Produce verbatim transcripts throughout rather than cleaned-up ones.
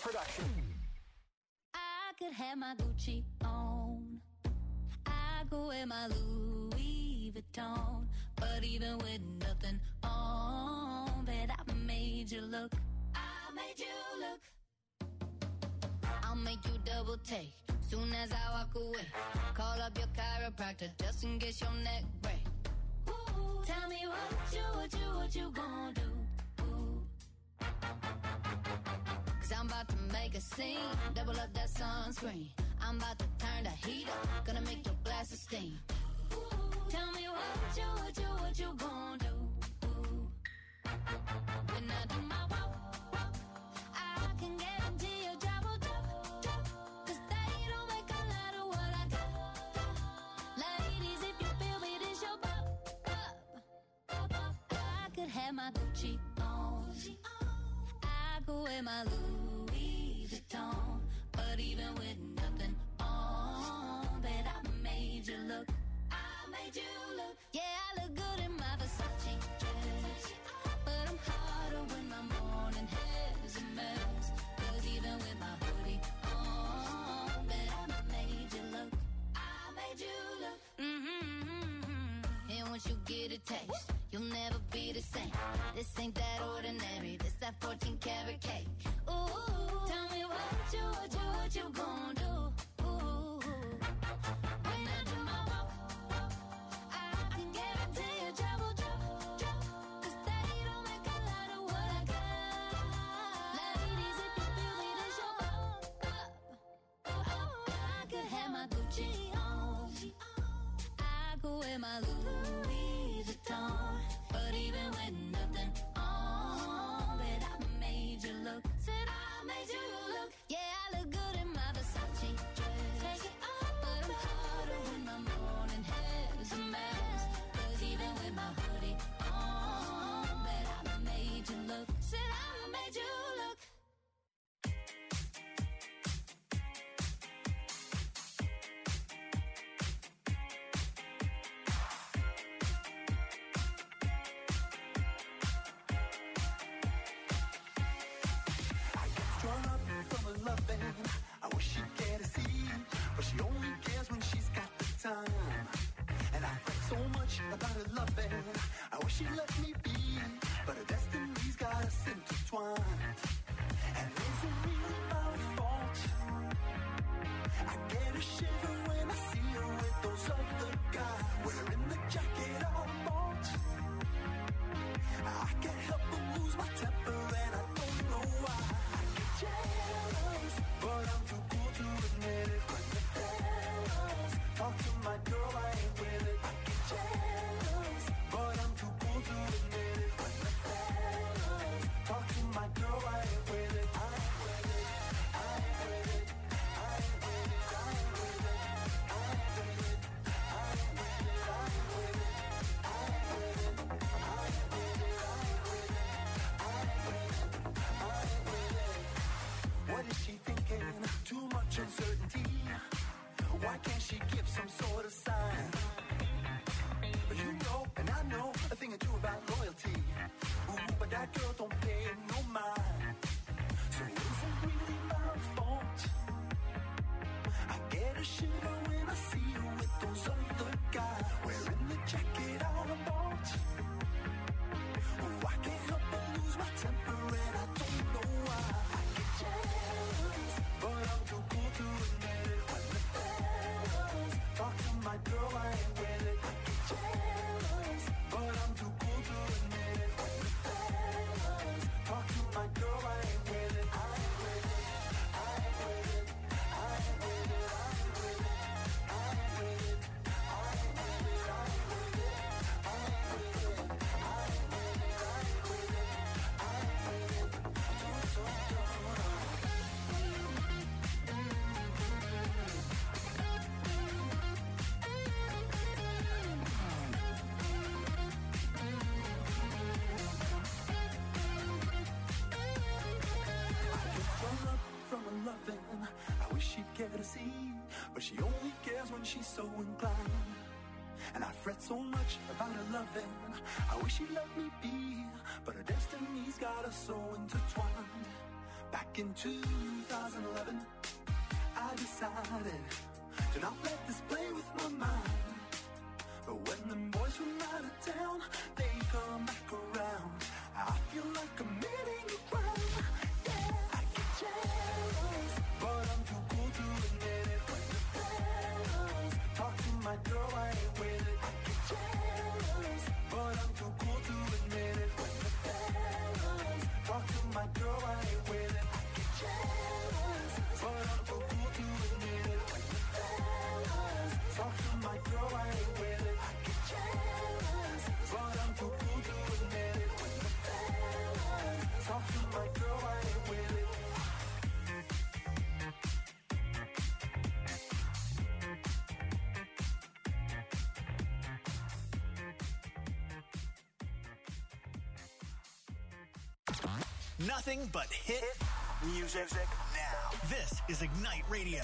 production. I could have my Gucci on, I go wear my Louis Vuitton, but even with nothing on, bet I made you look. I made you look. I'll make you double take soon as I walk away. Call up your chiropractor just in case your neck break. Ooh, tell me what you, what you, what you gonna do? Ooh. Cause I'm about to make a scene, double up that sunscreen. I'm about to turn the heat up, gonna make your glasses steam. Ooh, tell me what you, what you, what you gonna do? Ooh. When I do my walk, walk, I can guarantee your job will drop, drop. Cause they don't make a lot of what I got, got. Ladies, if you feel me, this your bop, bop, bop, bop. I could have my Gucci on, I could wear my Louis Vuitton, but even with nothing on, bet I made you look. I made you look. Yeah, I look good in my Versace dress, but I'm hotter when my morning hair's a mess. Cause even with my hoodie on, bet I made you look. I made you look. Mm-hmm. And once you get a taste, you'll never be the same. This ain't that ordinary, this that fourteen karat cake. Ooh, tell me what you, what you, what you gonna do? Ooh, when I do my walk, walk, I can guarantee your job will drop, drop. Cause they don't make a lot of what I got. Ladies, if you feel me, this your bop, bop, bop. I could have my Gucci on, I could wear my Louis Vuitton, but even with nothing on, bet I made you look. Said I made you look. Yeah, I look good in my Versace dress. Take it off, but I'm hotter when my morning hair's a mess. Cause even with my hoodie on, bet I made you look. Said I made you look. Strung up from a loving, I wish she'd get a seat, but she only cares when she's got the time. And I fret so much about her loving, I wish she'd let me be, but her destiny's got us intertwined. And is it really my fault? I get a shiver when I see her with those other guys, wearing the jacket I bought. I can't help but lose my temper and I don't know why. I get jealous, but I'm too cool to admit it. When the fellas talk to my girl, I ain't with it. I get jealous, but I'm too cool to admit it. When the fellas talk to my girl, I ain't with it. I ain't with it. I ain't with it. I ain't with it. I ain't with it. I ain't with it. I ain't with it. I ain't with it. I ain't with it. I ain't with it. What is she thinking? Too much uncertainty. Why can't she give some sort of sign? But you know, and I know a thing or two about loyalty. Ooh, but that girl don't pay no mind. So is it really my fault? I get a shiver when I see you with those other guys, wearing the jacket I bought. Ooh, I can't help but lose my temper and I don't know why. I get jealous, but I'm too cool to admit it. When the fellas talk to my girl, I ain't with it. I get jealous, but I'm too cool to admit it. When the fellas talk to my girl, I ain't with it. I ain't with it. I ain't with it. I ain't with it. I ain't with it. I ain't with it. I ain't with it. I ain't with it. I ain't with it. I ain't with it. I ain't with it. I ain't with it. Do, do, do. Strung up from a loving, I wish she'd care to see, but she only cares when she's so inclined. And I fret so much about her loving, I wish she'd let me be, but her destiny's got us so intertwined. Back into thousand eleven, I decided to not let this play with my mind. But when the boys from out of town, they come back around, I feel like committing a crime. Yeah, I get jealous, but I'm too cool to admit it. When the fellas talk to my girl, I ain't with it. I get jealous, but I'm too cool to admit it. When the fellas talk to my girl, I ain't with it. I get jealous, but I'm too cool to admit it. When the fellas talk to my girl, I ain't with it. I get jealous, but I'm too cool to admit it. When the fellas talk to my girl, I ain't with it. Nothing but hit music now. This is Ignite Radio.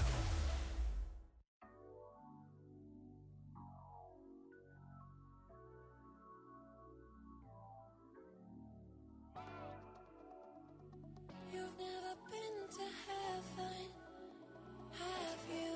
You've never been to heaven, have you?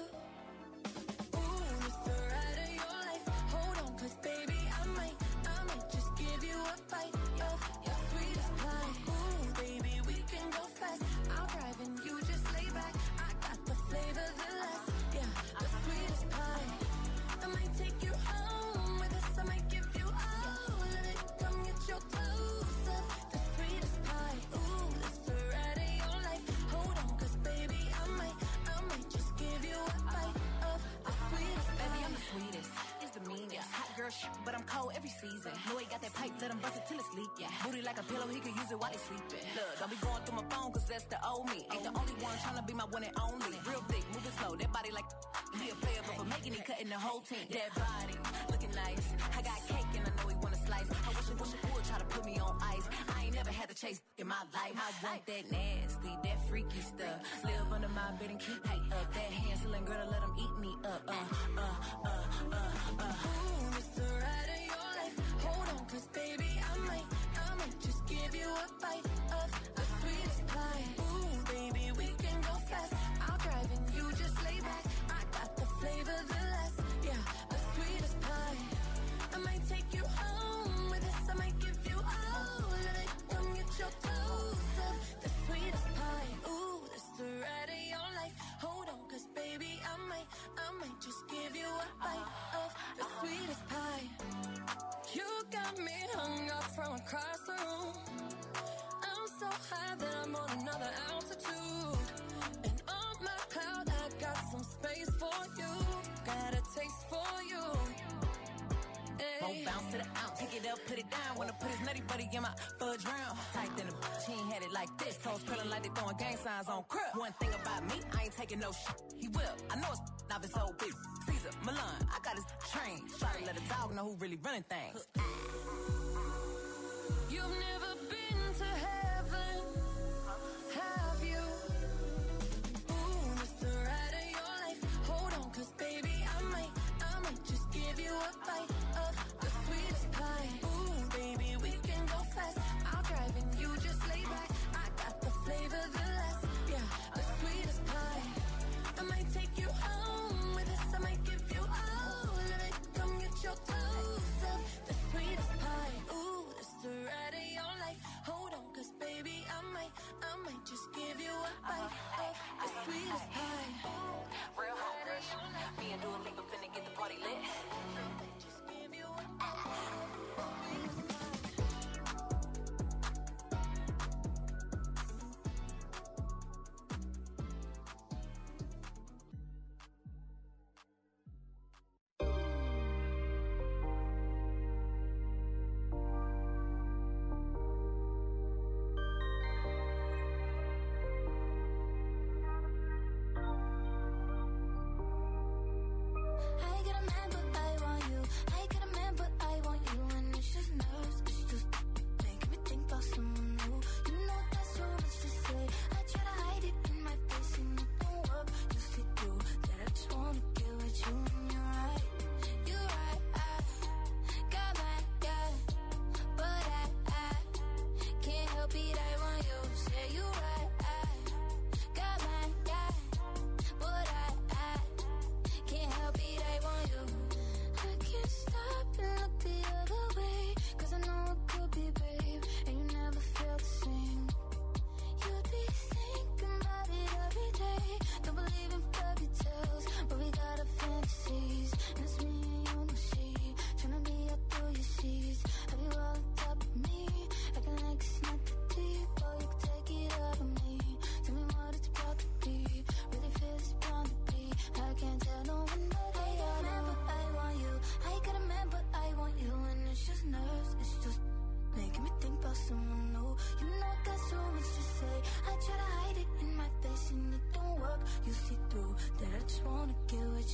Ooh, it's the ride of your life. Hold on, cause baby, I might, I might just give you a bite of your sweetest pie. Ooh, baby, we can go fast. I'll drive and you just lay back. I got the flavor, the last, yeah, the sweetest pie. I might take you home with us. I might give you all of it. Come get your clothes up, the sweetest pie. Ooh, it's the ride of your life. Hold on, cause baby, I might, I might just give you a bite of the sweetest pie. Baby, I'm the sweetest. It's the meanest. Hot girl shit, but I'm cold every season. Know he got that pipe, let him bust it till it's leak. Yeah. Booty like a pillow, he could use it while he sleeping. Look, don't be going through my phone, cause that's the old me. Ain't the only one trying to be my one and only. Real thick, moving slow, that body like he a player, but for making it, cutting the whole team. That body, looking nice. I got cake and I know he wanna slice. I wish it, wish it would try to put me on ice. I ain't never had to chase in my life. I want that nasty, that freaky stuff. Live under my bed and keep me up. That Hansel girl to let him eat me up. Uh, uh, uh, uh, uh. Ooh, it's the ride of your life. Hold on, cause baby, I might, I might just give you a bite of the sweetest pie. Ooh, baby, we can go fast. I'll drive and you just lay back. I got the flavor, the last, yeah, the sweetest pie. I might take you home with us. I might give you all of it. Come get your clothes up, the sweetest pie. Ooh, it's the ride of your life. Hold on, cause baby, I might, I might just give you a bite of the sweetest pie. You got me hung up from across the room. I'm so high that I'm on another altitude. And on my cloud, I got some space for you. Got a taste for you. Won't bounce to the ounce. Take it up, put it down. Wanna put his nutty buddy in my fudge round. Tight than a bitch, he ain't had it like this. Toes curling like they throwing gang signs on crib. One thing about me, I ain't taking no shit. He will. I know it's not his whole big. Caesar, Milan, I got his train. Try to let a dog know who really running things. You've never been to heaven, have you? Ooh, it's the ride of your life. Hold on, cause baby, I might, I might just give you a bite of the sweetest pie. Ooh, baby, we can go fast. I'll drive and you just lay back. I got the flavor, the last, yeah, the sweetest pie. I might take you home with us. I might give you all of it. Come get your clothes up, the sweetest pie. Ooh, it's the ride of your life. Hold on, cause baby, I might, I might just give you a bite of the sweetest pie. Real hot rush. Me and Dua Lipa finna get the party lit. Just give you a bite of the sweetest pie. I got a man, but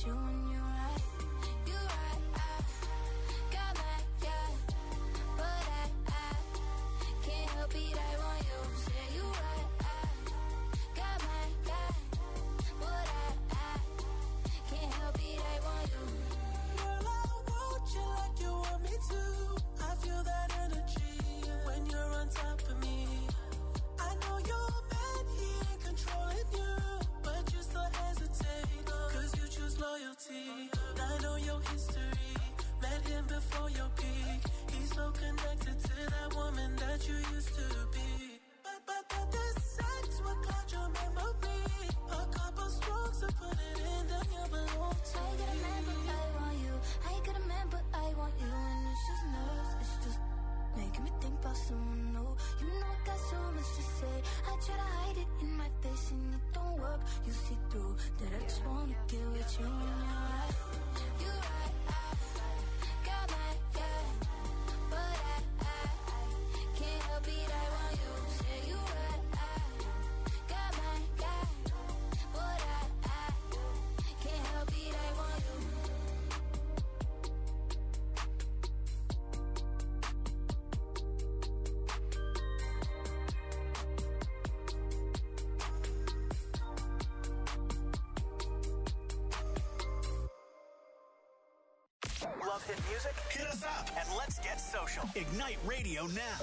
with you when you're right. You right, I got mad, yeah, but I, I can't help it, I want you. Say you right, I got mad, yeah, but I, I can't help it, I want you. Girl, I want you like you want me to. I feel that energy when you're on top of me. I know your man, he ain't controlling you, but you still hesitate, cause you choose loyalty. I know your history, met him before your peak. He's so connected to that woman that you used to be. But, but, but this sex will cloud your memory. A couple strokes to put it in, then you belong to I got a man, but I want you. I got a man, but I want you. And it's just nerves, it's just making me think about someone new. You know I got so much to say. I try to hide it in my face and it don't work. You see through that I just wanna get with you when you're right. You right, I got mad, yeah, but I, I can't help it, I want you. Say you right, I got mad, yeah, but I, I can't help it, I want you. Love hit music? Hit us up and let's get social. Ignite Radio now.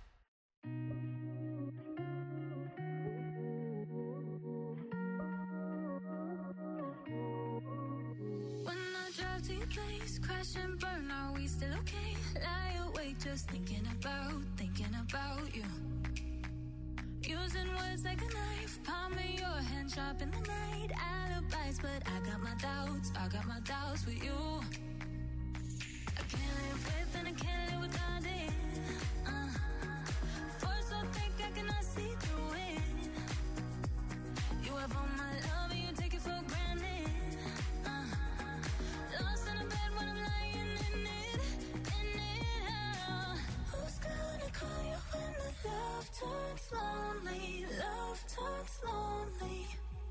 When I drive to your place, crash and burn, are we still okay? Lie awake just thinking about, thinking about you. Using words like a knife, palming your hand sharp in the night. Alibis, but I got my doubts, I got my doubts with you. I can't live with and I can't live without it. Uh, force so thick I cannot see through it. You have all my love and you take it for granted. Uh, lost in a bed when I'm lying in it, in it. Uh, who's gonna call you when the love turns lonely? Love turns lonely.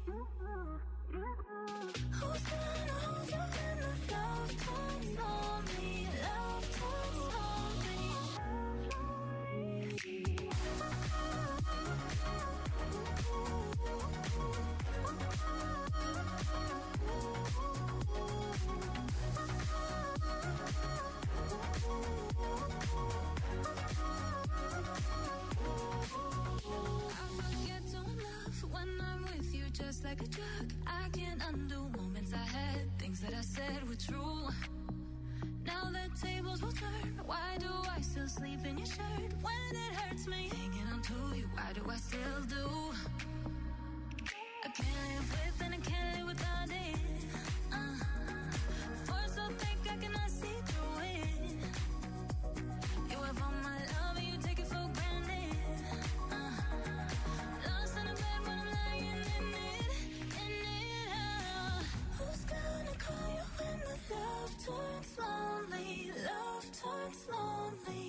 Who's gonna hold you when the love turns lonely? Love turns lonely. I forget to love when I'm with you, just like a drug. I can't undo moments I had, things that I said were true. Now the tables will turn. Why do I still sleep in your shirt when it hurts me? Hanging on to you, why do I still do? I can't live with and I can't live without it. Uh, force so thick I cannot see through it. You have all my love and you take it for granted. Uh, lost in a bed when I'm lying in it, in it. Uh, who's gonna call you when the love turns lonely? Love turns lonely.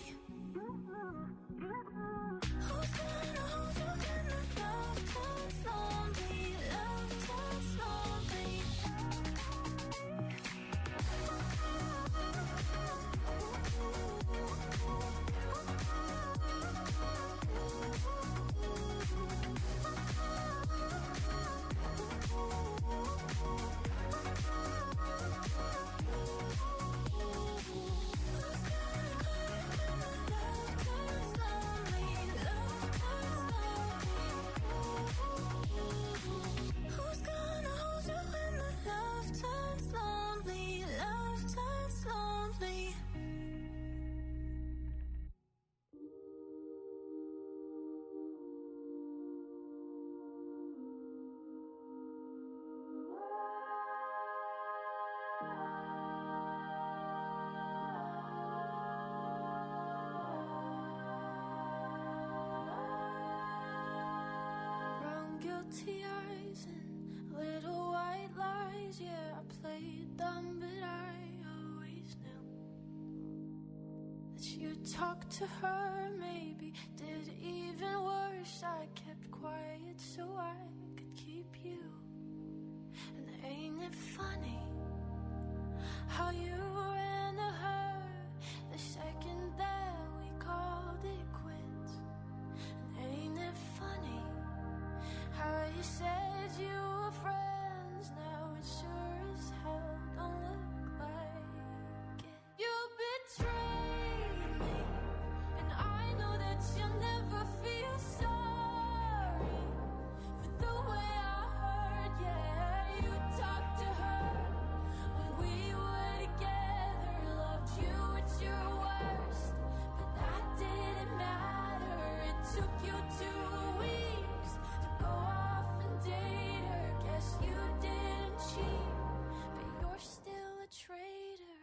Who's gonna hold you when the love turns lonely? Love turns lonely. Who's gonna hold you when the love turns lonely? Love turns lonely. Brown guilty eyes and little white lies. Yeah, I played dumb, but I always knew that you talked to her. Maybe did even worse. I kept quiet so I could keep you. And ain't it funny how you ran to her the second that we called it quits. And ain't it funny how you said you were friends, now it sure as hell don't look like it. You betrayed me, and I know that you'll never feel sorry for the way I heard. Yeah, you talked to her when we were together, loved you at your worst, but that didn't matter. It took you two weeks to go off and date her. Guess you didn't cheat, but you're still a traitor.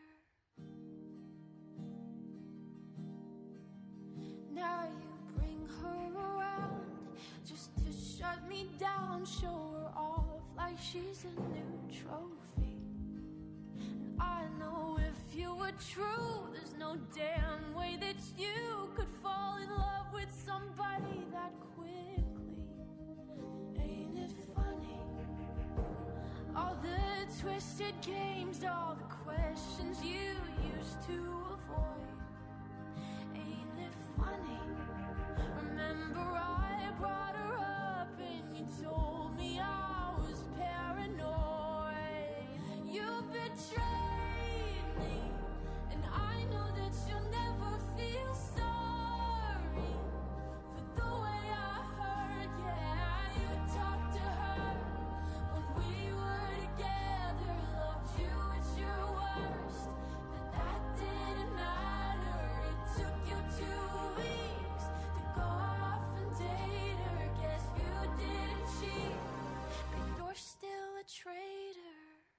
Now you bring her around just to shut me down, show her off like she's a new trophy. And I know if you were true, there's no damn way that you could fall in love with somebody that quickly. Ain't it funny? All the twisted games, all the questions you used to avoid. Ain't it funny? Remember I brought her up and you told me I was paranoid. You betrayed me, and I know that you'll never feel sorry for the way I heard. Yeah, you talked to her when we were together, loved you at your worst, but that didn't matter. It took you two weeks to go off and date her. Guess you didn't cheat, but you're still a traitor.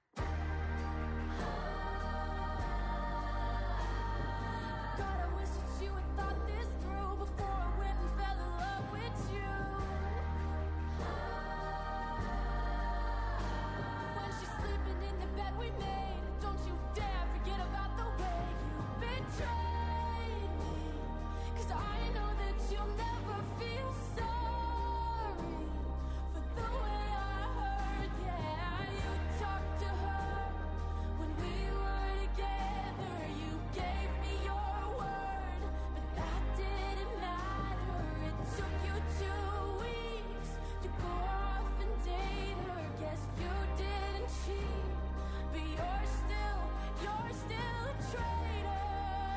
God, I wish that you had thought this through before I went and fell in love with you. When she's sleeping in the bed we made, don't you dare forget about the way you betrayed me. 'Cause I know that you'll never feel sorry for the way I heard. Yeah, you talked to her when we were together. You gave me your word, but that didn't matter. It took you two weeks to go off and date her. Guess you didn't cheat, but you're still, you're still a traitor.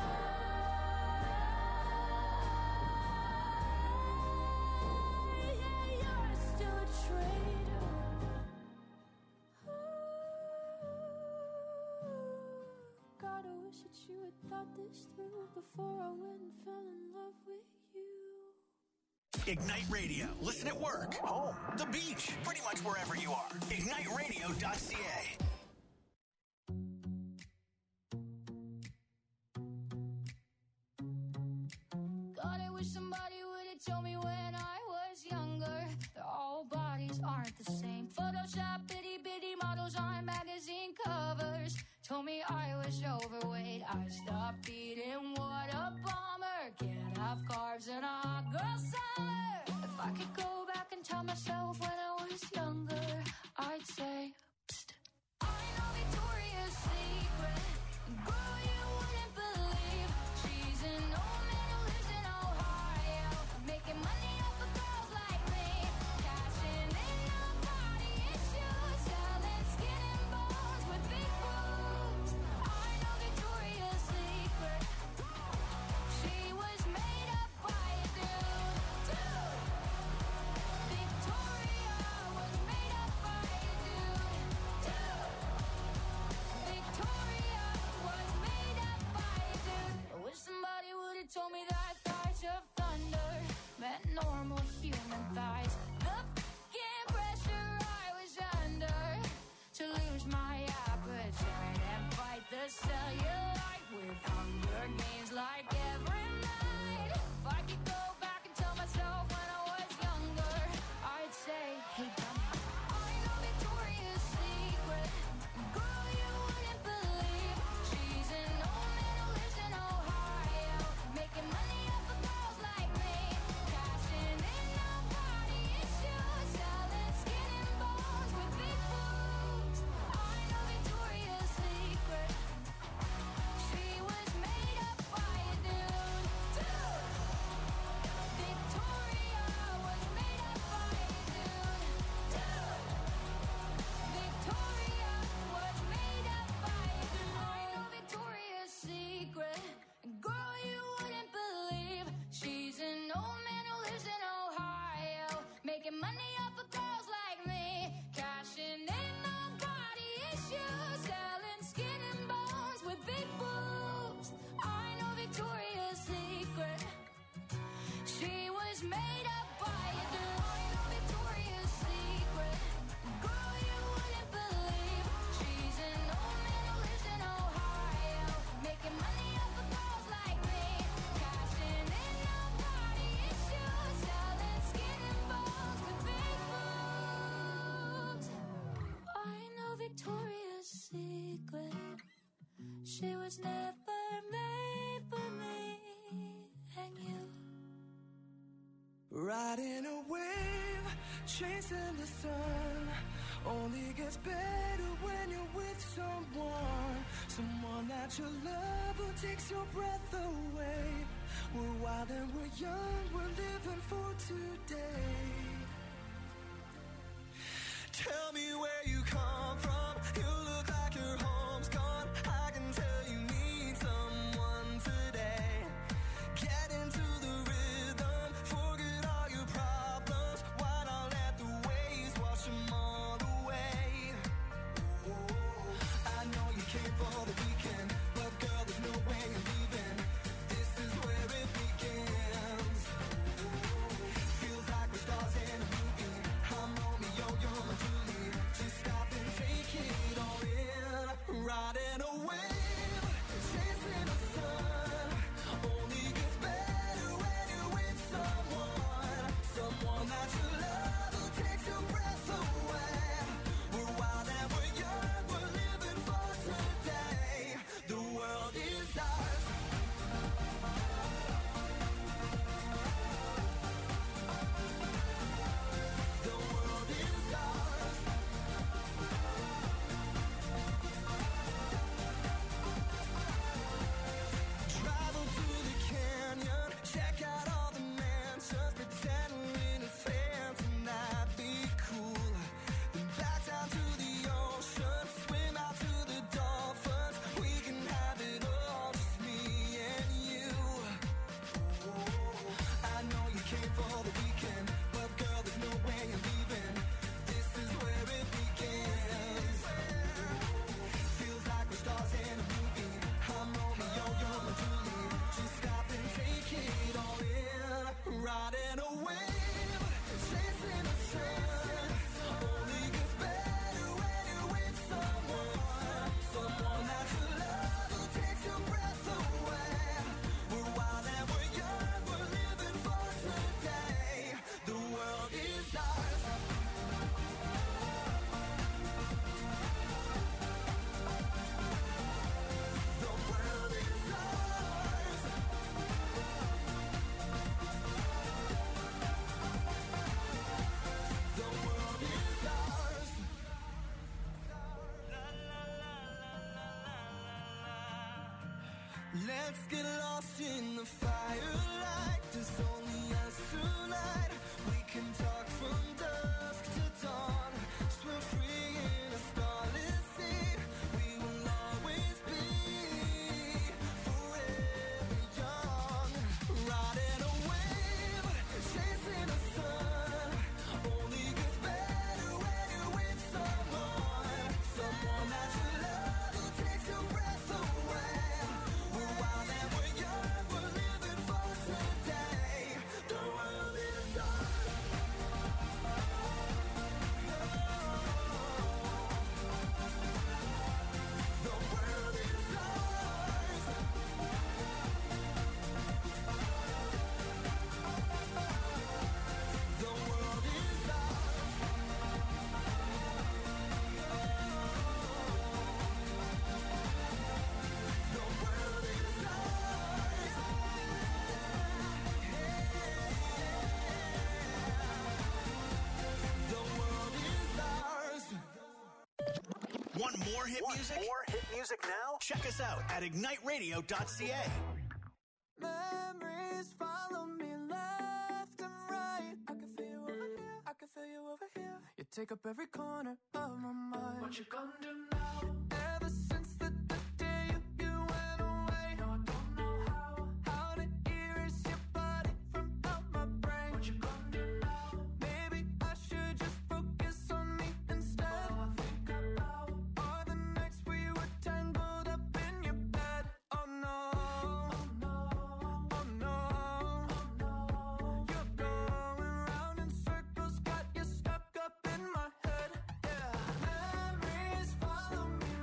Yeah, you're still a traitor. God, I wish that you had thought this through before I went and fell in love with you. Ignite Radio. Listen at work, home, the beach, pretty much wherever you are. ignite radio dot c a. God, I wish somebody would have told me when I was younger that all bodies aren't the same. Photoshop itty bitty models on magazine covers told me I was overweight. I stopped eating, what a bummer. Can't have carbs in a hot girl summer. If I could go back and tell myself when I was younger, I'd say, psst, I know Victoria's Secret. Girl, you wouldn't believe she's an old man who lives in Ohio, making money off of girls like me, cashing in on body issues, selling skin and bones with big boobs. I know Victoria's Secret. She was made up by a dude. Dude. Victoria was made up by a dude. Dude. Victoria was made up by a dude. I wish somebody would have told me that thighs of thunder meant normal human thighs. The f***ing pressure I was under to lose my appetite and fight the cellulite with hunger gains like every night. If I could go back and tell myself when I was younger, I'd say, hey, dummy, I know Victoria's Secret. Girl, you wouldn't believe she's an old man who lives in Ohio, making money off of girls like me, cashing in Victoria's Secret. She was never made for me and you. Riding a wave, chasing the sun, only gets better when you're with someone. Someone that you love who takes your breath away. We're wild and we're young, we're living for today. Tell me where you come from, you look like your home's gone. I can tell you need someone today. Get into the rhythm, forget all your problems. Why not let the waves wash them all away? I know you came for the weekend, but girl, there's no way you're leaving. This is where it begins. Feels like we're stars in a movie. I'm Romeo, you're my Julie. Just stop and take it all in. Riding a wave, chasing the sun. Only gets better when you're with someone. Someone that you love who takes your breath away. We're wild and we're young, we're living for today. The world is ours. The world is ours. Travel to the canyon, check out all the mansions, pretend we're in a fence and that'd be cool. Then back down to the ocean, swim out to the dolphins. We can have it all, just me and you. I know you came for the weekend, but girl, there's no way you're leaving. This is where it begins. Feels like we're stars in a movie. I'm Romeo, you're my Julie. Just stop and take it all in. Riding a wave, chasing the sun. Only gets better when you're with someone. Someone that you love who takes your breath away. We're wild and we're young, we're living for today. The world is ours. The world is ours. The world is ours. Let's get lost in the firelight. There's only us tonight. We can talk from dusk to dawn. Swim free in a starless sea. We will always be forever young. Riding a wave, chasing the sun. Only gets better when you're with someone. Someone that you love who takes your breath away. We're wild and we're young, we're living for today. The world is ours. The world is ours. The world is ours. The world is ours. The world is ours. Want more hit music? More hit music now? Check us out at ignite radio dot c a. Memories follow me left and right. I can feel you over here. I can feel you over here. You take up every corner of my mind. What you gonna do now? Ever since the, the day you, you went away. No, I don't know how. How to erase your body from out my brain. What you gonna do now? Maybe I should just focus on me instead. All I think about are the nights we were tangled up in your bed. Oh no. Oh no. Oh no. Oh no. You're going round in circles, got you stuck up in my head. Yeah. Memories follow me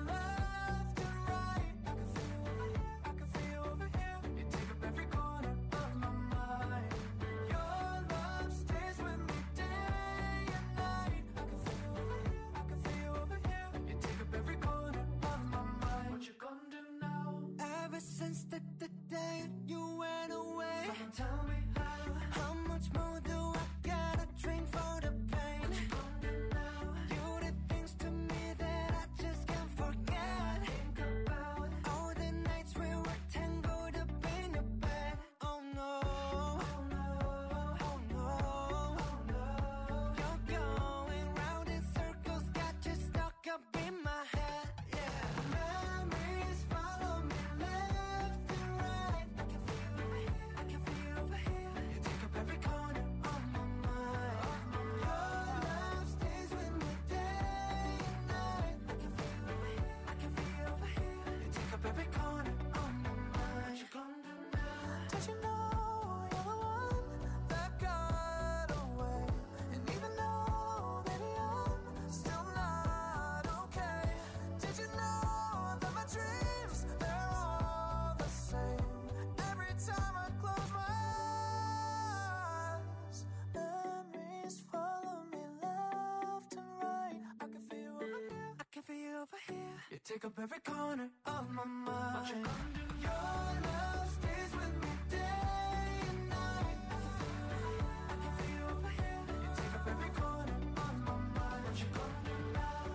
You take up every corner of my mind. What you gonna do? Your love stays with me day and night. I can feel you over here. You take up every corner of my mind. What you gonna do now?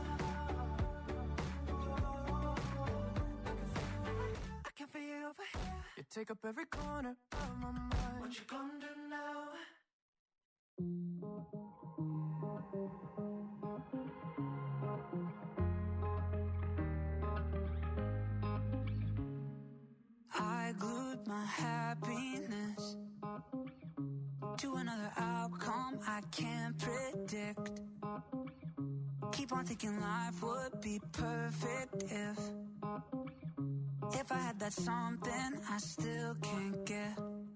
I can feel you over here. You take up every corner of my mind. What you gonna do now? I glued my happiness to another outcome I can't predict. Keep on thinking life would be perfect if If I had that something I still can't get.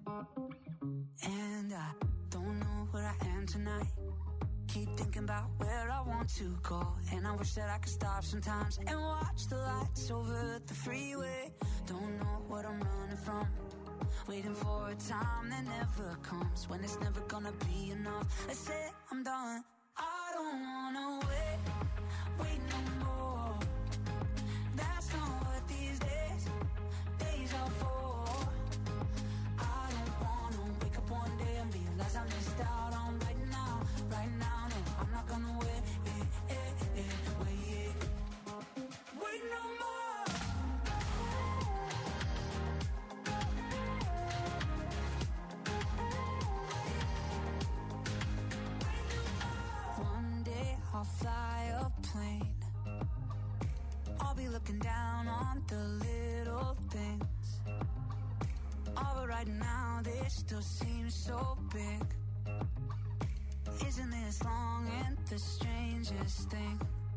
And I don't know where I am tonight. Keep thinking about where I want to go. And I wish that I could stop sometimes and watch the lights over the freeway. Don't know what I'm running from. Waiting for a time that never comes. When it's never gonna be enough. I say I'm done. I don't wanna wait, wait no more. That's not what these days, days are for. I don't wanna wake up one day and realize I missed out on right now, right now. No, I'm not gonna wait, eh, eh, eh, wait, wait no more. One day I'll fly a plane. I'll be looking down on the little things. All but right now they still seem so big. Isn't this long and the strangest thing?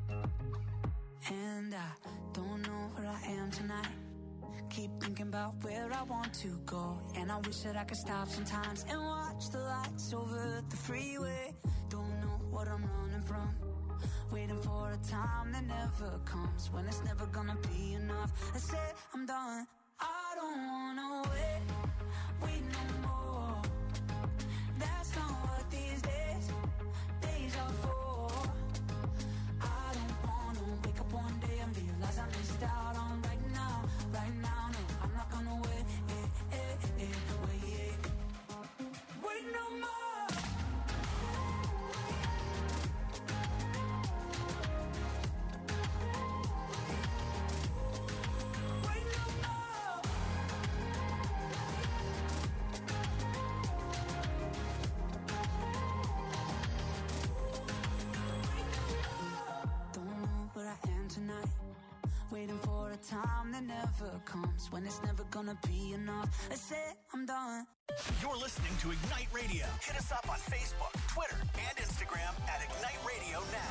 And I don't know where I am tonight. Keep thinking about where I want to go. And I wish that I could stop sometimes and watch the lights over the freeway. Don't know what I'm running from. Waiting for a time that never comes. When it's never gonna be enough. I say I'm done. I don't wanna wait, wait no more. That's not what these days, days are for. I don't wanna wake up one day and realize I missed out on right now, right now. No, I'm not gonna wait, eh, eh, eh, wait, wait no more. Tonight, waiting for a time that never comes. When it's never gonna be enough. I say I'm done. You're listening to Ignite Radio. Hit us up on Facebook, Twitter, and Instagram at Ignite Radio Now.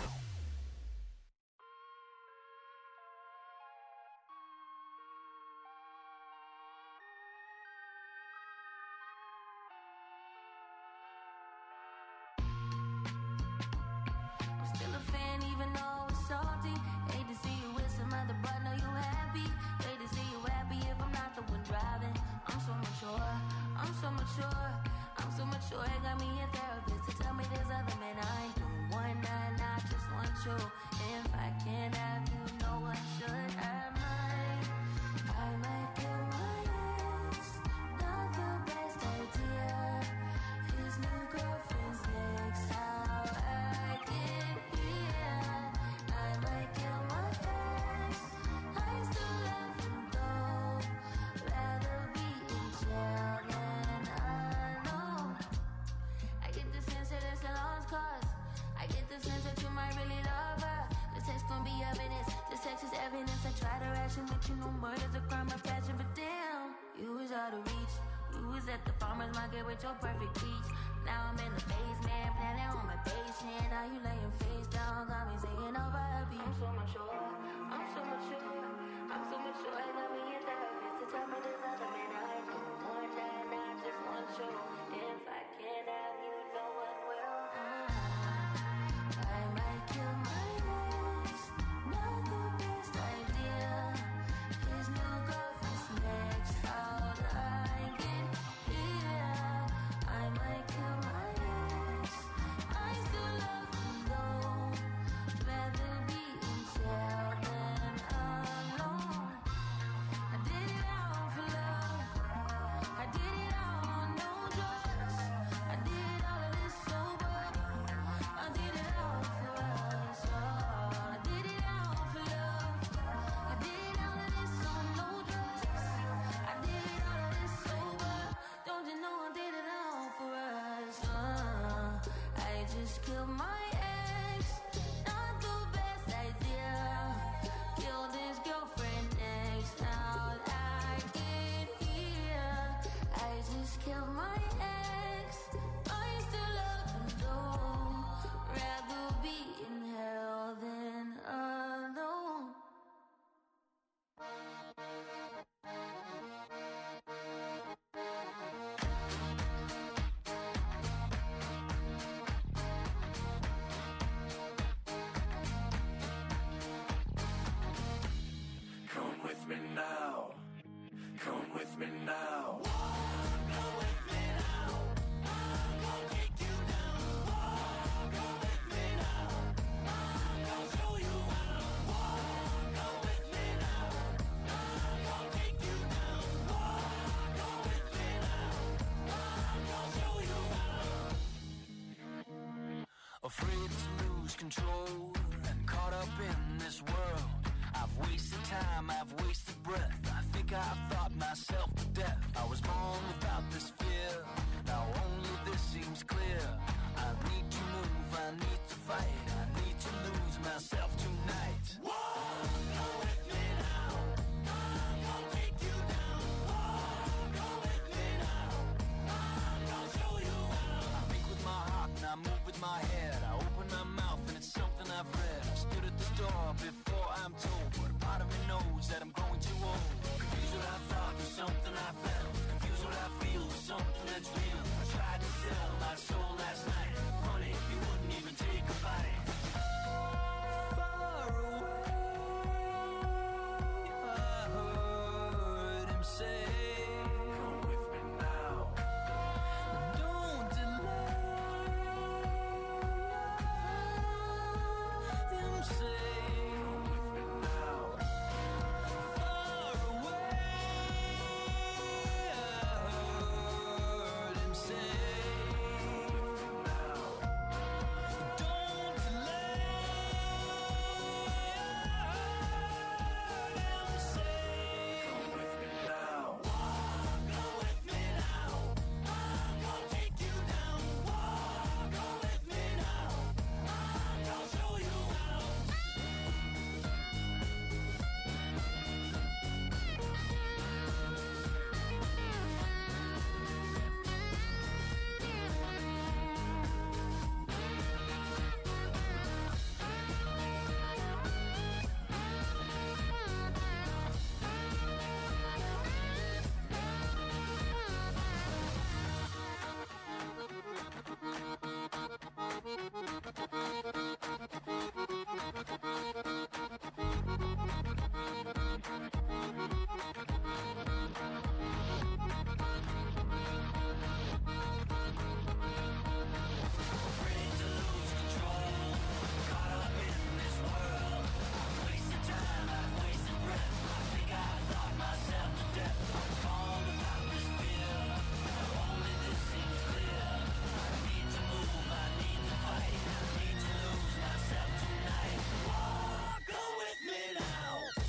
I'm still a fan even though it's salty. Hate to see you with some other, but know you happy. Hate to see you happy if I'm not the one driving. I'm so mature, I'm so mature, I'm so mature. It got me a therapist to tell me there's other men I ain't doing one night, I just want you. If I can't have you, know I should. I might, I might kill my ex. Not the best idea. His new girlfriend's next. How I get here. I might kill my ex. I still love him though. Rather be in jail than alone. I get the sense that it's a lost cause. I get the sense that you might really love her. This text gon' be evidence. This text is evidence. I try to ration with you, no murder's a crime of passion, but damn, you was out of reach. You was at the farmer's market with your perfect peach. Now I'm in the basement, planning on my patient. Now you laying face down, got me singing over a beat. I'm so mature, I'm so mature, I'm so mature. I got me a therapist to tell me there's other men I ain't doing one night, I just want you. If I can't have you, no one will. I might kill my ex, not the best idea. His new girlfriend's next. How'd I get here? I might kill my ex. I still love him though. Rather kill my ex. Not the best idea. Killed his girlfriend next. Now I get here. I just killed my ex. I still love him though. Rather be in hell than alone. Come with me now. Come with me now. Afraid to lose control and caught up in this world. I've wasted time, I've wasted breath. I think I've thought myself to death. I was born without this fear. Now only this seems clear. I need to move, I need to fight. I need to lose myself tonight. Go with me now. I'm gonna take you down. Go with me now. I'm gonna show you how. I think with my heart and I move with my head. I open my mouth and it's something I've read. I stood at the door before I'm told, but a part of me knows that I'm growing too old. Confused what I thought was something I felt. Confused what I feel was something that's real. I tried to sell my soul last night. Honey, you wouldn't even take a bite. Far away, I heard him say, come with me now. Don't delay. Them say, come with me now. Far away, I heard him say, come with me now. Don't delay. I heard him say, come with me now. Go with me now. I'm gonna take you down. Go with me now. I'm gonna show you how. Afraid to lose control, caught up in this world. I've wasted time, I've wasted breath. I think I've thought myself to death. I'm born without this fear. Only this seems clear. I need to move, I need to fight. I need to lose myself tonight. Go with me now.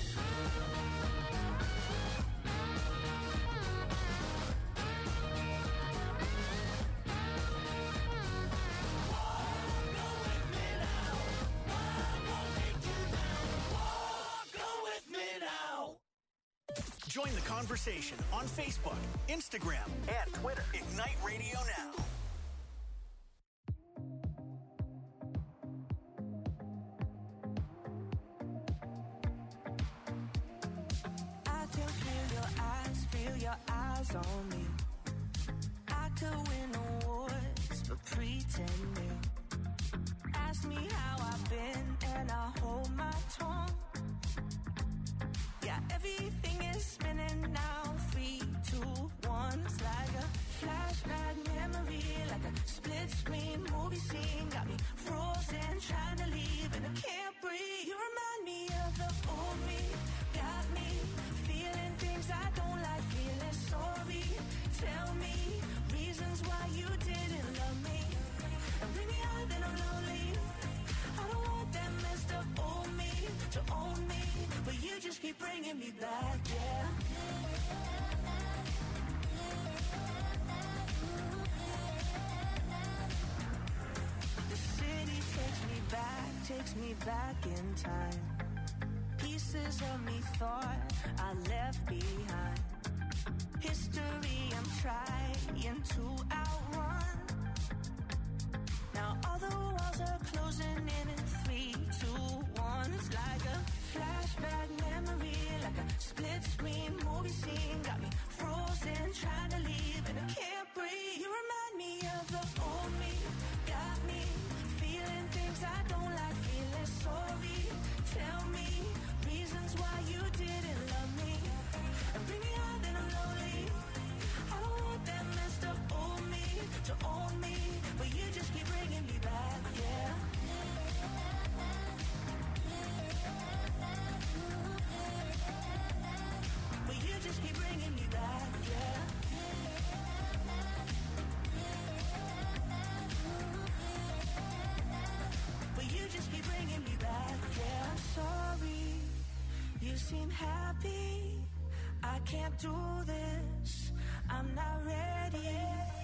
Go with me now. I'm gonna take you down. Go with me now. Join the conversation on Facebook, Instagram, and Twitter. Ignite Radio Now. I can feel your eyes, feel your eyes on me. I could win awards for pretending. Ask me how I've been and I hold my tongue. Yeah, everything is spinning now. Three, two, one. It's like a flashback memory, like a split screen movie scene. Got me frozen, trying to leave, and I can't breathe. You remind me of the old me. Got me feeling things I don't like, feeling sorry. Tell me reasons why you didn't love me. And bring me out, then I'm lonely. I don't want that messed up old me to own me, but you just keep bringing me back, yeah. The city back, takes me back in time. Pieces of me thought I left behind. History I'm trying to outrun. Now all the walls are closing in in three, two, one. It's like a flashback memory, like a split screen movie scene. Got me frozen, trying to leave and I can't breathe. You remind me of the old me, got me feeling things I don't like, feeling sorry. Tell me reasons why you didn't love me and bring me out and I'm lonely. I don't want that messed up old me to own me, but you just keep bringing me back, yeah. But you just keep bringing me back, yeah. But you just keep bringing me back, yeah. I'm sorry, you seem happy. I can't do this, I'm not ready.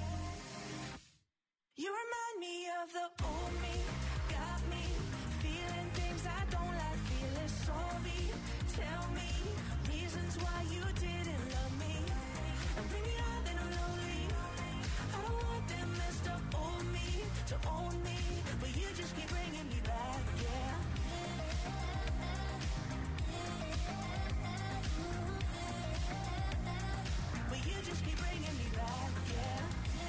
You remind me of the old me, got me feeling things I don't like, feeling sorry. Tell me reasons why you didn't love me and bring me out and I'm lonely. I don't want that messed up old me to own me, but you just keep bringing me back, yeah. But you just keep bringing me back, yeah.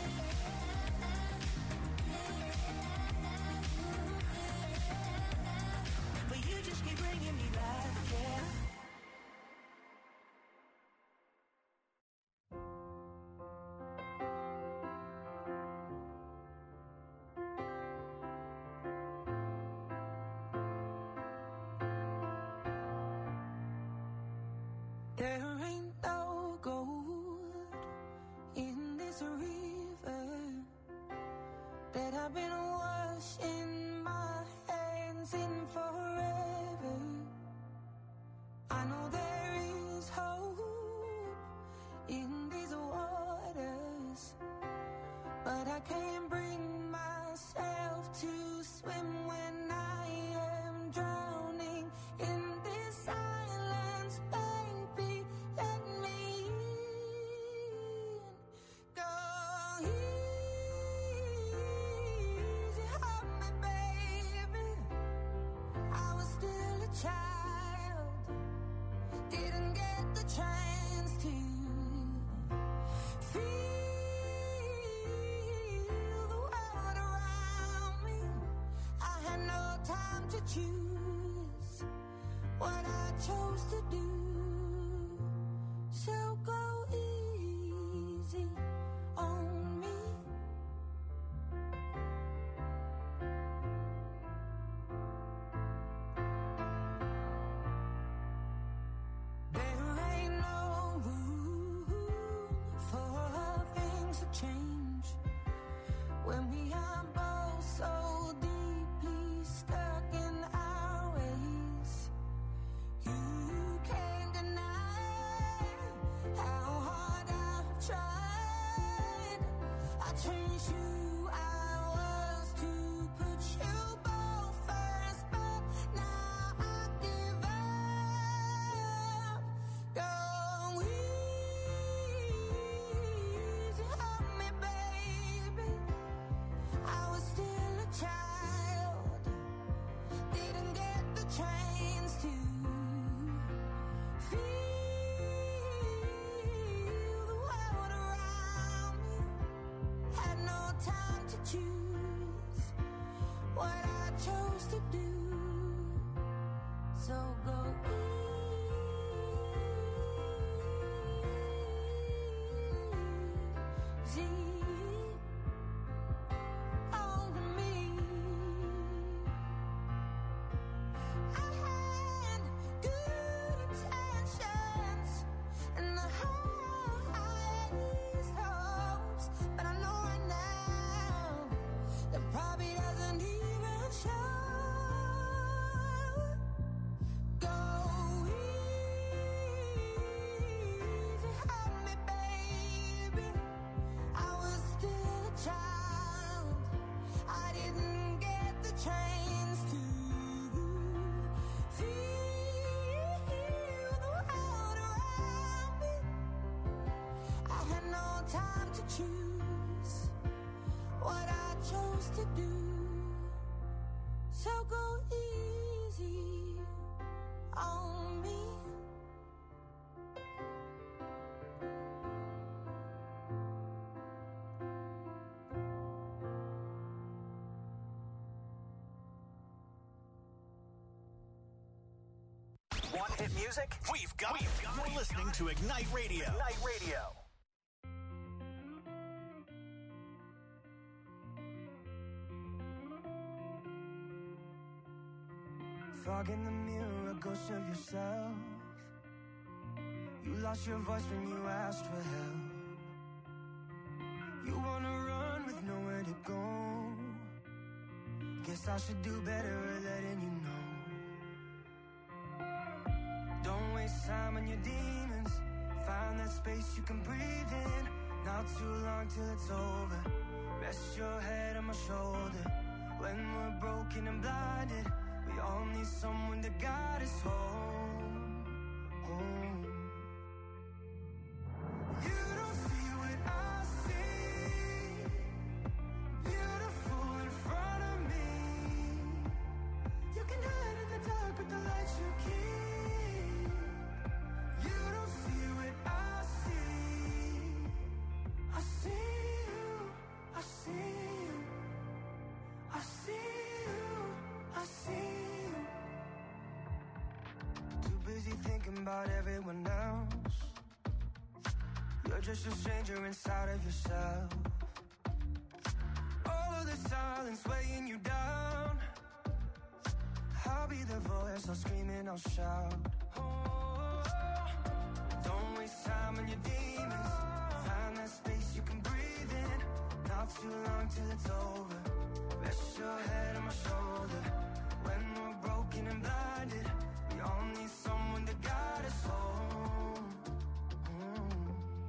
But you just keep bringing me back, yeah. There ain't no gold in this river that I've been washing my hands in forever. I know there is hope in these waters, but I can't bring myself to swim when I am drowning in this silence. Baby, let me in. Go easy on me, baby. I was still a child, didn't get the chance to feel the world around me. I had no time to choose what I chose to do. So go easy on me. There ain't no room for things to change when we are both so deeply stuck in our ways. You can't deny how hard I've tried. I changed who I was to put you both first, but now I give up. Go easy on me, baby. I was still a child, didn't get the chance to feel the world around me. Had no time to choose what I chose to do. So go easy on me. I had good intentions and the highest hopes, but I know right now that probably doesn't even show. Go choose what I chose to do. So go easy on me. Want hit music? We've got it. You're listening to Ignite Radio. Ignite Radio. Fog in the mirror, a ghost of yourself. You lost your voice when you asked for help. You wanna run with nowhere to go. Guess I should do better at letting you know. Don't waste time on your demons. Find that space you can breathe in. Not too long till it's over. Rest your head on my shoulder. When we're broken and blinded, we all need someone to guide us home, home. You don't see what I see. Beautiful in front of me. You can hide in the dark with the lights you keep. You don't see what I see. I see you, I see you, I see you, I see you. Too busy thinking about everyone else. You're just a stranger inside of yourself. All of the silence weighing you down. I'll be the voice, I'll scream and I'll shout. Oh, don't waste time on your demons. Find that space you can breathe in. Not too long till it's over. Rest your head on my shoulder. When we're broken and blinded, we all need someone to guide us home. Mm.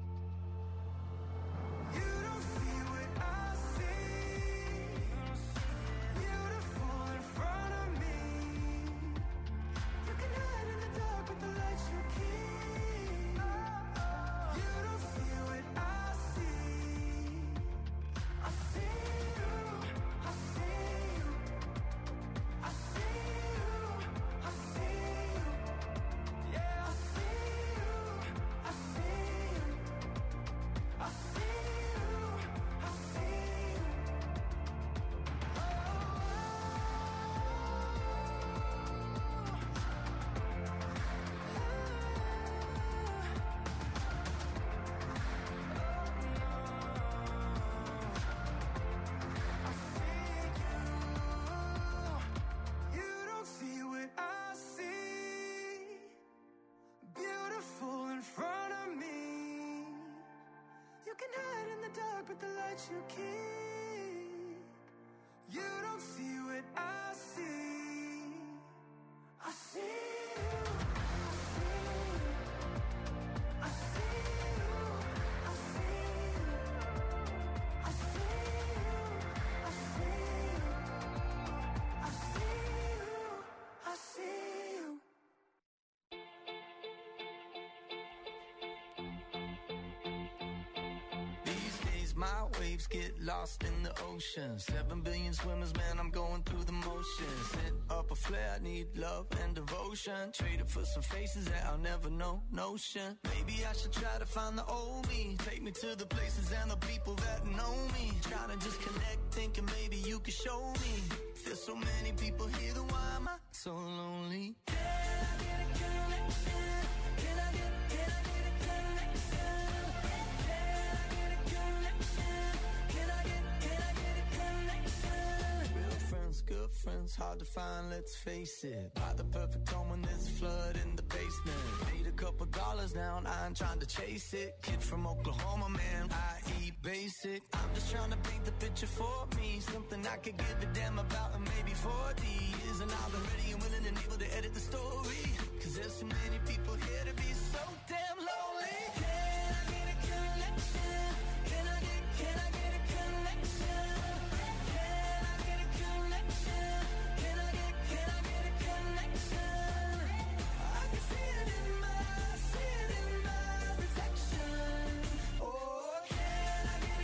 You don't see what I see. Beautiful in front of me. You can hide in the dark with the lights you keep. You don't see what I see. I see you, I see you, I see you, I see you. Yeah, I see you, I see you, I see you, I see you. You don't see what I see. Beautiful in front of me. You can hide in the dark with the lights you keep. You don't see what I see. I see you, I see you, I see you, I see you, I see you, I see you, I see you, I see you. These days my waves get lost in the ocean. Seven billion swimmers, man, I'm going through the motions. Set up a flare, need love and devotion. Traded for some faces that I'll never know, notion. Maybe I should try to find the old me. Take me to the places and the people that know me. Trying to just connect, thinking maybe you could show me. There's so many people here, then why am I so lonely? Can I get a connection? Can I get, can I get a connection? Can I get a connection? Can I get, can I get a connection? Real friends, good friends, hard to find, let's face it. Buy the perfect home when there's a flood in the basement. Made a couple dollars down, I ain't trying to chase it. Kid from Oklahoma, man, I eat basic. I'm just trying to paint the picture for me. Something I could give a damn about in maybe forty years. And I've been ready and willing and able to edit the story. Cause there's so many people here to be so damn lonely. Can I get a connection? Can I get, can I get a connection? Can I get a connection? Can I get, can I get a connection? I can see it in my, see it in my reflection. Oh, can I get a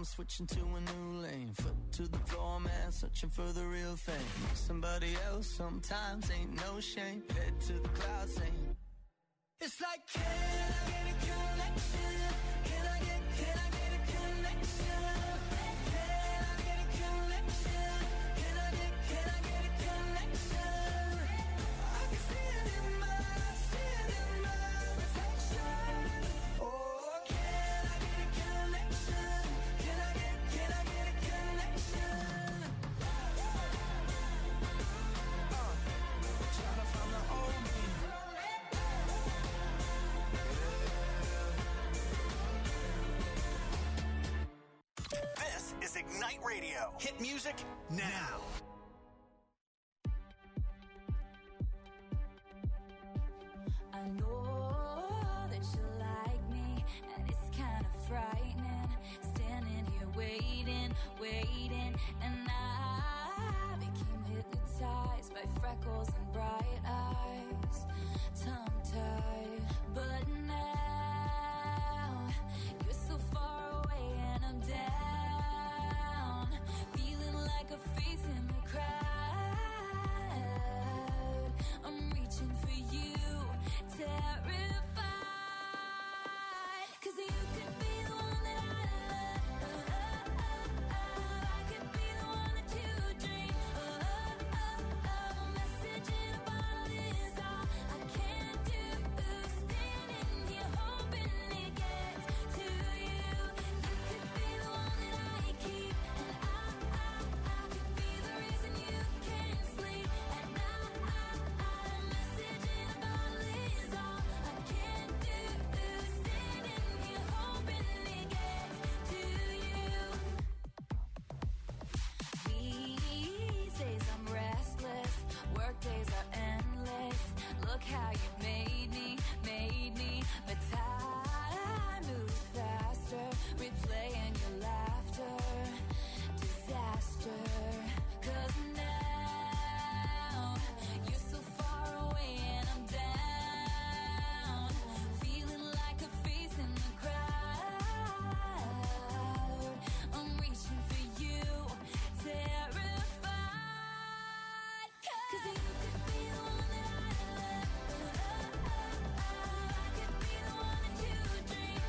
I'm switching to a new lane. Foot to the floor, man, searching for the real thing. Somebody else sometimes ain't no shame. Head to the clouds saying, it's like, can I get a connection? Can I get, can I get a connection? Can I get a connection? Can I get, can I get a connection? I can see it in my, see it in my reflection. Oh, can I get a connection? Can I get, can I get a connection? Uh, trying to find the old me. This is Ignite Radio. Hit music now. I know that you like me, and it's kind of frightening. Standing here waiting, waiting, and I became hypnotized by freckles and bright eyes, tongue-tied. But now you're so far away, and I'm down, feeling like a face in the crowd. I'm reaching for you, terrified, 'cause you could be the one that I love. I could be the one that you dream. A message in a bottle is all I can do. Standing here hoping it gets to you. You could be the one that I keep, and I, I, I could be the reason you can't sleep at night. A message in a bottle is all I can do. Standing here hoping it gets to you. These days I'm restless, work days are endless. Look how you made me, made me. But time moves faster, replaying your laughter. Disaster, 'cause now you're so far away and I'm down, feeling like a face in the crowd. I'm reaching for you, terrified, 'cause you could be the one that I love. I could be the one that you dream.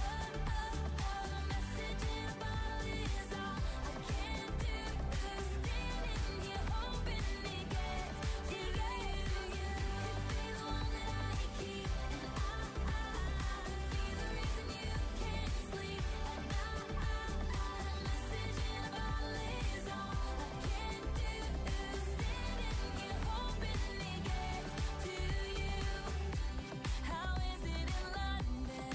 A message in a bottle is all I can do. Standing here hoping it gets to you. You could be the one that I keep, and I, I could be the reason you can't sleep at night. A message in a bottle is all I can do. Standing here hoping it gets to you. How is it in London?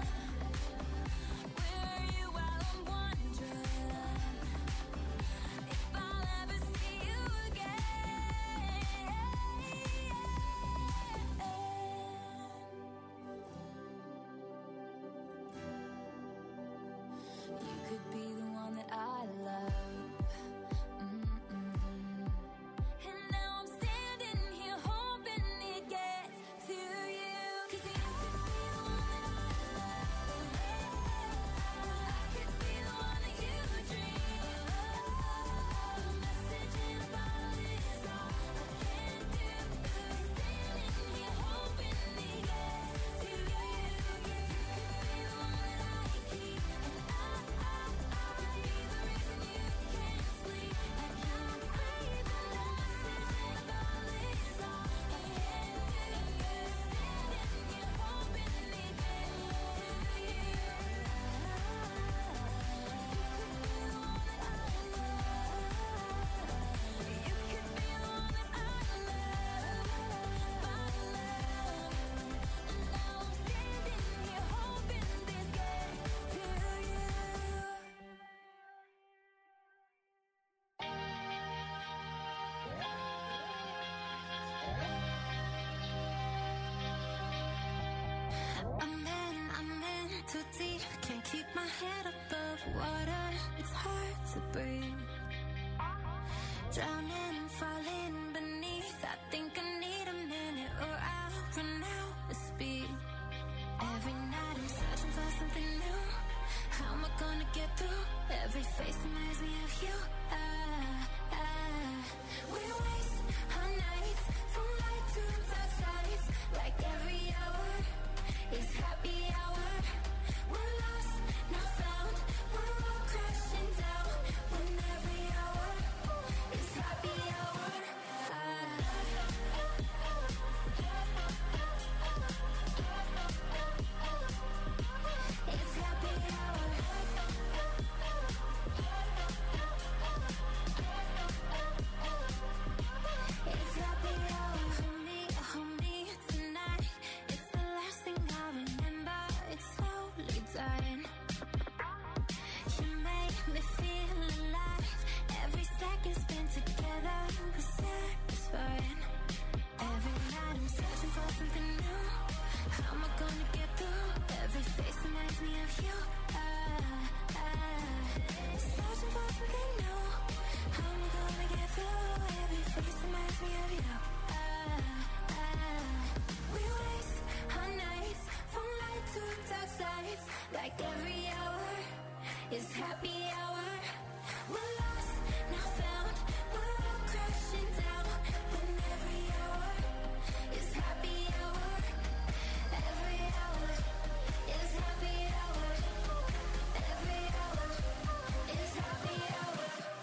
Where are you while I'm wondering if I'll ever see you again? You could be the one that I love. Mm-mm. And now I'm standing here hoping it gets to you. 'Cause you could be the one that I love. I could be the one that you dream. A message in a bottle is all I can do. Standing here hoping it gets to you. You could be the one that I keep, and I, I, I could be the reason you can't sleep at night. Afraid that the message in a bottle is all I can do. Standing here hoping it gets to you. You could be the one that I love. You could be the one that I love, my love. And now I'm standing here hoping this gets to you. I'm in, I'm in too deep, can't keep my head above water. It's hard to breathe. Drowning, falling beneath. I think I need a minute or I'll run out of speed. Every night I'm searching for something new. How am I gonna get through? happy hour. We're lost, now found. We're all crashing down. When every hour is happy hour. Every hour is happy hour. Every hour is happy hour.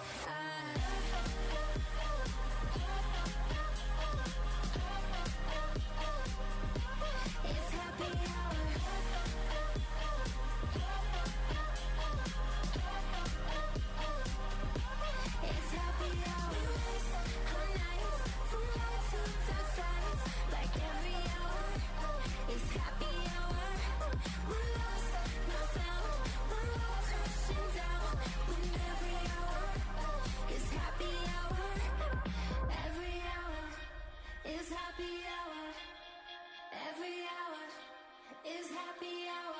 It's happy hour. It's happy hour. Our nights from light to dark sides. Like every hour is happy hour. We're lost, not found. We're all crashing down. When every hour is happy hour. Every hour is happy hour. Every hour is happy hour.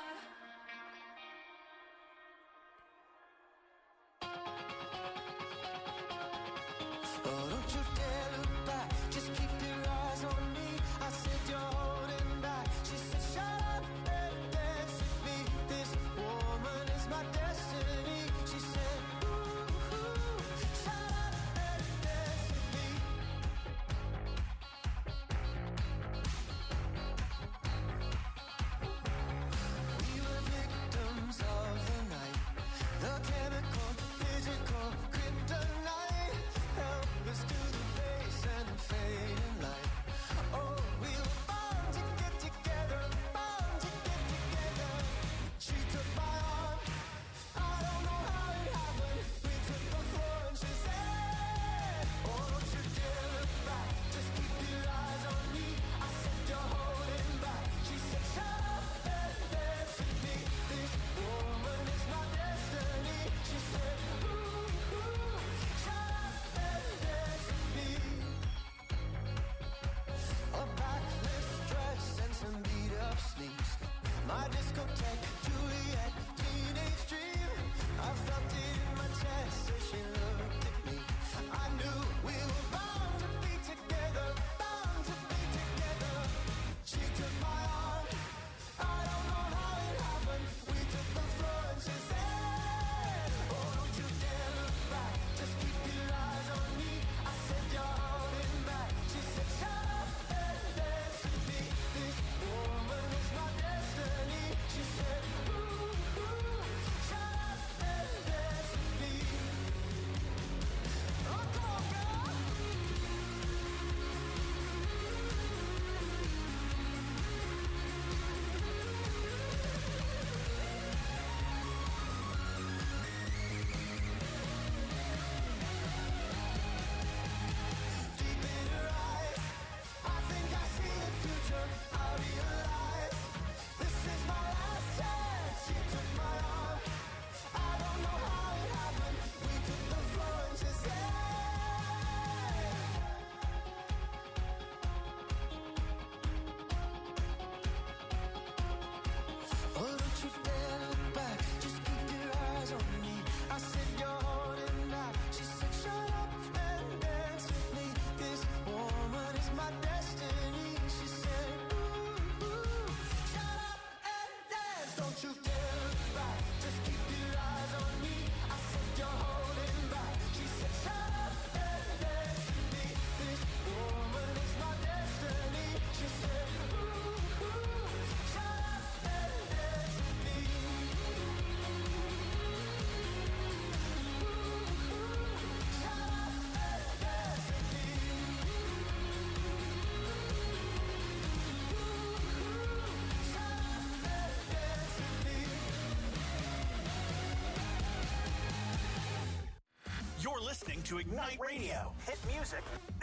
Oh, don't you dare look back, just keep your eyes on me. I said you're holding back. She said shut up and dance with me. This woman is my destiny. She said ooh, ooh, shut up and dance with me. We were victims of the night. The chemical, physical, kryptonite. Help us to the base and the fading light. Oh, we were bound to get together, bound to get together. She took my arm. I don't know how it happened. We took the floor and she said, oh, don't you dare look back. Just keep your eyes on me. I said you're holding back. She said shut up and dance with me. This woman is my destiny. She said ooh, ooh, shut up and dance with me. A backless dress and some beat up sleeves. My discotheque, Juliet, teenage dream. I felt it in my chest as she looked at me. I knew we were bound to be together, bound to be together. She took my arm. I don't know how it happened. We took the floor and she said, oh, don't you dare look back. Just keep your eyes on me. I said you're holding back. She said shut up and dance with me. This woman is my destiny. She said ooh, ooh, shut up and dance with me. Oh, come on, girl. Deep in her eyes, I think I see the future. I realize this is my last chance. She took my arm. I don't know how it happened. We took the floor and she said, oh, don't you dare look back. Just keep your eyes on me. I said you're holding back. She said shut up and dance with me. This woman is my destiny. She said ooh, ooh, shut up and dance. Don't you dare look back. Just keep your eyes on me. I said you're holding back. She said shut up and dance with me. This woman is my destiny. She said ooh, ooh, shut up and dance with me. You're listening to Ignite Radio. Hit music